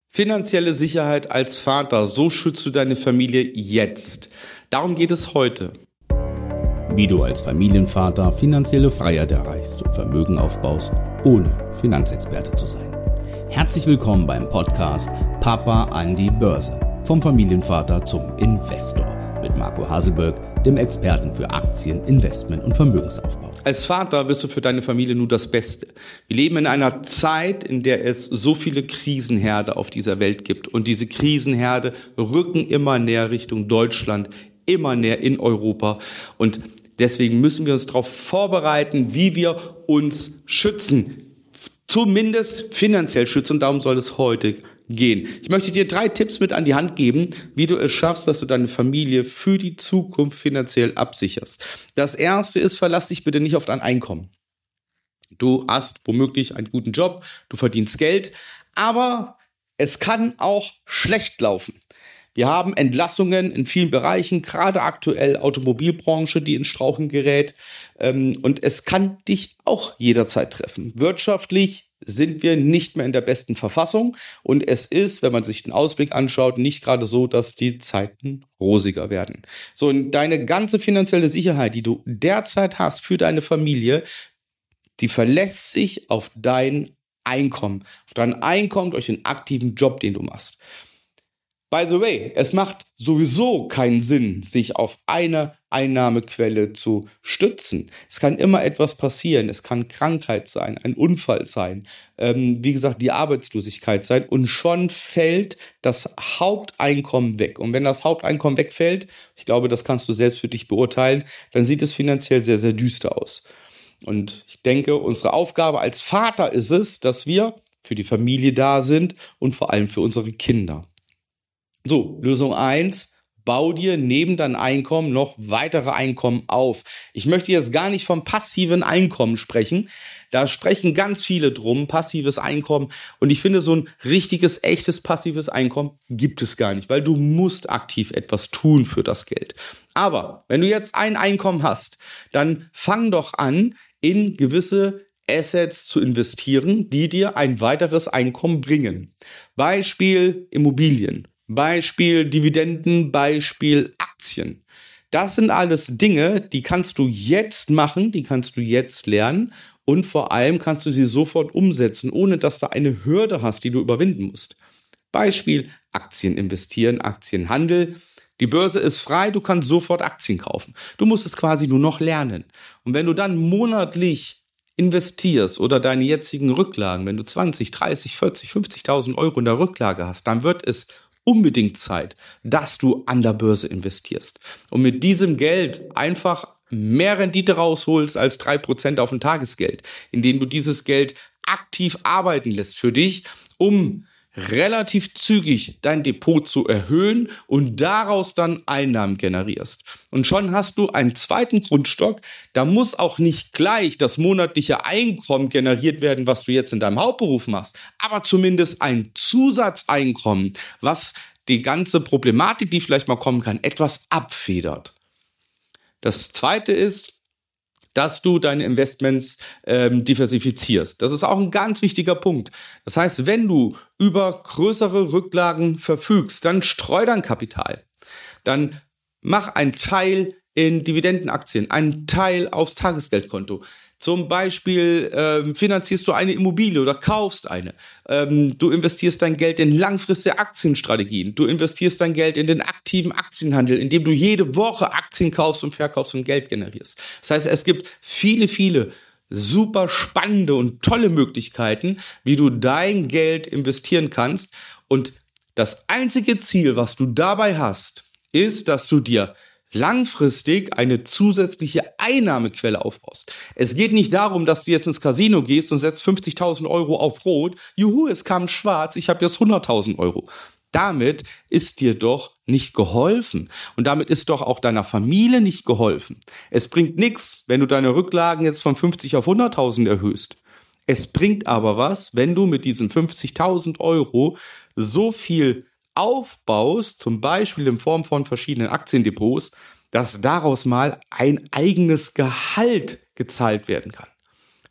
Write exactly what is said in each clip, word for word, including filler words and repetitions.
Finanzielle Sicherheit als Vater, so schützt du deine Familie jetzt. Darum geht es heute. Wie du als Familienvater finanzielle Freiheit erreichst und Vermögen aufbaust, ohne Finanzexperte zu sein. Herzlich willkommen beim Podcast Papa an die Börse. Vom Familienvater zum Investor mit Marco Haselberg, dem Experten für Aktien, Investment und Vermögensaufbau. Als Vater wirst du für deine Familie nur das Beste. Wir leben in einer Zeit, in der es so viele Krisenherde auf dieser Welt gibt. Und diese Krisenherde rücken immer näher Richtung Deutschland, immer näher in Europa. Und deswegen müssen wir uns darauf vorbereiten, wie wir uns schützen. Zumindest finanziell schützen. Und darum soll es heute gehen. Ich möchte dir drei Tipps mit an die Hand geben, wie du es schaffst, dass du deine Familie für die Zukunft finanziell absicherst. Das erste ist, verlass dich bitte nicht auf dein Einkommen. Du hast womöglich einen guten Job, du verdienst Geld, aber es kann auch schlecht laufen. Wir haben Entlassungen in vielen Bereichen, gerade aktuell Automobilbranche, die ins Strauchen gerät. Und es kann dich auch jederzeit treffen. Wirtschaftlich sind wir nicht mehr in der besten Verfassung. Und es ist, wenn man sich den Ausblick anschaut, nicht gerade so, dass die Zeiten rosiger werden. So, und deine ganze finanzielle Sicherheit, die du derzeit hast für deine Familie, die verlässt sich auf dein Einkommen. Auf dein Einkommen durch den aktiven Job, den du machst. By the way, es macht sowieso keinen Sinn, sich auf eine Einnahmequelle zu stützen. Es kann immer etwas passieren. Es kann Krankheit sein, ein Unfall sein, ähm, wie gesagt, die Arbeitslosigkeit sein und schon fällt das Haupteinkommen weg. Und wenn das Haupteinkommen wegfällt, ich glaube, das kannst du selbst für dich beurteilen, dann sieht es finanziell sehr, sehr düster aus. Und ich denke, unsere Aufgabe als Vater ist es, dass wir für die Familie da sind und vor allem für unsere Kinder. So, Lösung eins, bau dir neben deinem Einkommen noch weitere Einkommen auf. Ich möchte jetzt gar nicht vom passiven Einkommen sprechen. Da sprechen ganz viele drum, passives Einkommen. Und ich finde, so ein richtiges, echtes passives Einkommen gibt es gar nicht, weil du musst aktiv etwas tun für das Geld. Aber wenn du jetzt ein Einkommen hast, dann fang doch an, in gewisse Assets zu investieren, die dir ein weiteres Einkommen bringen. Beispiel Immobilien. Beispiel Dividenden, Beispiel Aktien. Das sind alles Dinge, die kannst du jetzt machen, die kannst du jetzt lernen und vor allem kannst du sie sofort umsetzen, ohne dass du eine Hürde hast, die du überwinden musst. Beispiel Aktien investieren, Aktienhandel. Die Börse ist frei, du kannst sofort Aktien kaufen. Du musst es quasi nur noch lernen. Und wenn du dann monatlich investierst oder deine jetzigen Rücklagen, wenn du zwanzig, dreißig, vierzig, fünfzigtausend Euro in der Rücklage hast, dann wird es unbedingt Zeit, dass du an der Börse investierst und mit diesem Geld einfach mehr Rendite rausholst als drei Prozent auf ein Tagesgeld, indem du dieses Geld aktiv arbeiten lässt für dich, um relativ zügig dein Depot zu erhöhen und daraus dann Einnahmen generierst. Und schon hast du einen zweiten Grundstock, da muss auch nicht gleich das monatliche Einkommen generiert werden, was du jetzt in deinem Hauptberuf machst, aber zumindest ein Zusatzeinkommen, was die ganze Problematik, die vielleicht mal kommen kann, etwas abfedert. Das zweite ist, dass du deine Investments ähm, diversifizierst. Das ist auch ein ganz wichtiger Punkt. Das heißt, wenn du über größere Rücklagen verfügst, dann streu dein Kapital. Dann mach einen Teil in Dividendenaktien, einen Teil aufs Tagesgeldkonto. Zum Beispiel ähm, finanzierst du eine Immobilie oder kaufst eine. Ähm, du investierst dein Geld in langfristige Aktienstrategien. Du investierst dein Geld in den aktiven Aktienhandel, indem du jede Woche Aktien kaufst und verkaufst und Geld generierst. Das heißt, es gibt viele, viele super spannende und tolle Möglichkeiten, wie du dein Geld investieren kannst. Und das einzige Ziel, was du dabei hast, ist, dass du dir langfristig eine zusätzliche Einnahmequelle aufbaust. Es geht nicht darum, dass du jetzt ins Casino gehst und setzt fünfzigtausend Euro auf Rot. Juhu, es kam schwarz, ich habe jetzt hunderttausend Euro. Damit ist dir doch nicht geholfen. Und damit ist doch auch deiner Familie nicht geholfen. Es bringt nichts, wenn du deine Rücklagen jetzt von fünfzig auf hunderttausend erhöhst. Es bringt aber was, wenn du mit diesen fünfzigtausend Euro so viel aufbaust, zum Beispiel in Form von verschiedenen Aktiendepots, dass daraus mal ein eigenes Gehalt gezahlt werden kann.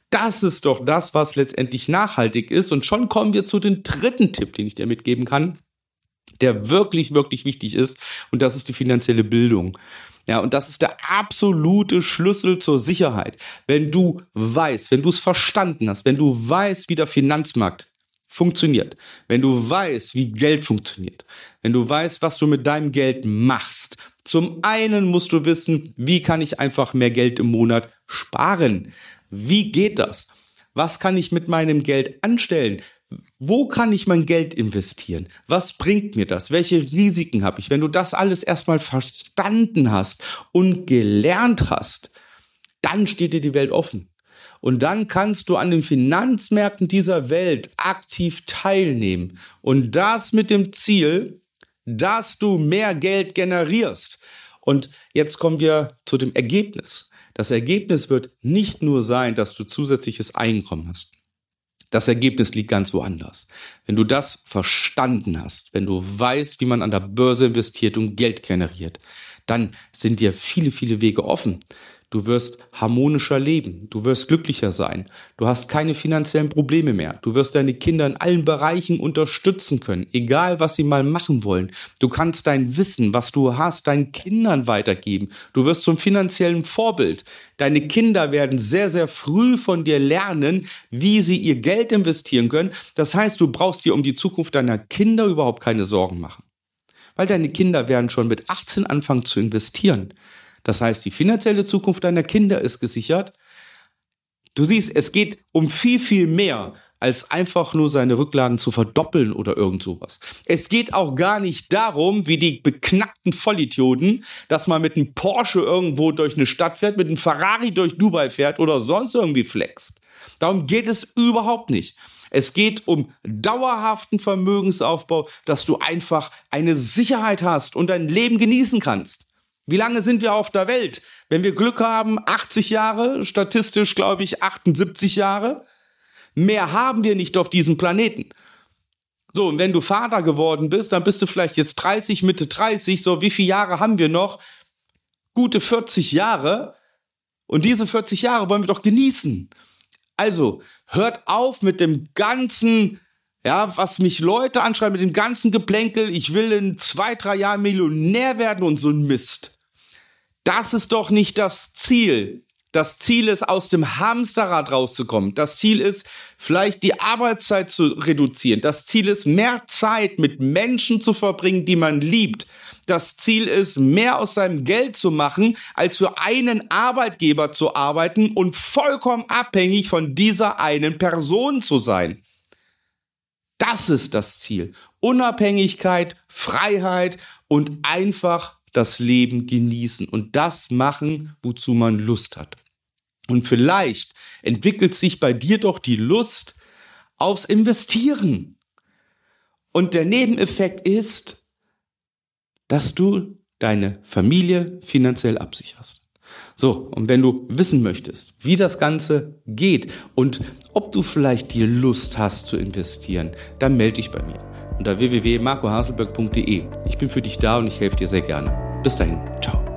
Das ist doch das, was letztendlich nachhaltig ist. Und schon kommen wir zu dem dritten Tipp, den ich dir mitgeben kann, der wirklich, wirklich wichtig ist. Und das ist die finanzielle Bildung. Ja, und das ist der absolute Schlüssel zur Sicherheit. Wenn du weißt, wenn du es verstanden hast, wenn du weißt, wie der Finanzmarkt funktioniert, wenn du weißt, wie Geld funktioniert, wenn du weißt, was du mit deinem Geld machst. Zum einen musst du wissen, wie kann ich einfach mehr Geld im Monat sparen? Wie geht das? Was kann ich mit meinem Geld anstellen? Wo kann ich mein Geld investieren? Was bringt mir das? Welche Risiken habe ich? Wenn du das alles erstmal verstanden hast und gelernt hast, dann steht dir die Welt offen. Und dann kannst du an den Finanzmärkten dieser Welt aktiv teilnehmen. Und das mit dem Ziel, dass du mehr Geld generierst. Und jetzt kommen wir zu dem Ergebnis. Das Ergebnis wird nicht nur sein, dass du zusätzliches Einkommen hast. Das Ergebnis liegt ganz woanders. Wenn du das verstanden hast, wenn du weißt, wie man an der Börse investiert und Geld generiert, dann sind dir viele, viele Wege offen. Du wirst harmonischer leben, du wirst glücklicher sein, du hast keine finanziellen Probleme mehr, du wirst deine Kinder in allen Bereichen unterstützen können, egal was sie mal machen wollen. Du kannst dein Wissen, was du hast, deinen Kindern weitergeben. Du wirst zum finanziellen Vorbild. Deine Kinder werden sehr, sehr früh von dir lernen, wie sie ihr Geld investieren können. Das heißt, du brauchst dir um die Zukunft deiner Kinder überhaupt keine Sorgen machen, weil deine Kinder werden schon mit achtzehn anfangen zu investieren. Das heißt, die finanzielle Zukunft deiner Kinder ist gesichert. Du siehst, es geht um viel, viel mehr, als einfach nur seine Rücklagen zu verdoppeln oder irgend sowas. Es geht auch gar nicht darum, wie die beknackten Vollidioten, dass man mit einem Porsche irgendwo durch eine Stadt fährt, mit einem Ferrari durch Dubai fährt oder sonst irgendwie flext. Darum geht es überhaupt nicht. Es geht um dauerhaften Vermögensaufbau, dass du einfach eine Sicherheit hast und dein Leben genießen kannst. Wie lange sind wir auf der Welt? Wenn wir Glück haben, achtzig Jahre, statistisch glaube ich achtundsiebzig Jahre. Mehr haben wir nicht auf diesem Planeten. So, und wenn du Vater geworden bist, dann bist du vielleicht jetzt dreißig, Mitte dreißig. So, wie viele Jahre haben wir noch? Gute vierzig Jahre. Und diese vierzig Jahre wollen wir doch genießen. Also, hört auf mit dem ganzen, ja, was mich Leute anschreiben, mit dem ganzen Geplänkel. Ich will in zwei, drei Jahren Millionär werden und so ein Mist. Das ist doch nicht das Ziel. Das Ziel ist, aus dem Hamsterrad rauszukommen. Das Ziel ist, vielleicht die Arbeitszeit zu reduzieren. Das Ziel ist, mehr Zeit mit Menschen zu verbringen, die man liebt. Das Ziel ist, mehr aus seinem Geld zu machen, als für einen Arbeitgeber zu arbeiten und vollkommen abhängig von dieser einen Person zu sein. Das ist das Ziel. Unabhängigkeit, Freiheit und einfach das Leben genießen und das machen, wozu man Lust hat. Und vielleicht entwickelt sich bei dir doch die Lust aufs Investieren. Und der Nebeneffekt ist, dass du deine Familie finanziell absicherst. So, und wenn du wissen möchtest, wie das Ganze geht und ob du vielleicht die Lust hast zu investieren, dann melde dich bei mir unter w w w punkt marco haselberg punkt d e. Ich bin für dich da und ich helfe dir sehr gerne. Bis dahin, ciao.